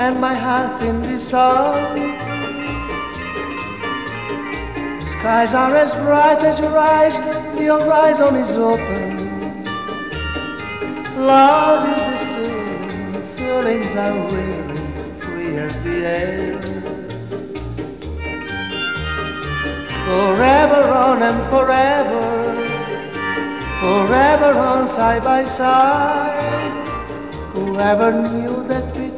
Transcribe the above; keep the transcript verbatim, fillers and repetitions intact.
and my heart's in the sun. Skies are as bright as your eyes, the horizon is open. Love is the same, feelings are weary, free as the air. Forever on and forever, forever on side by side. Whoever knew that we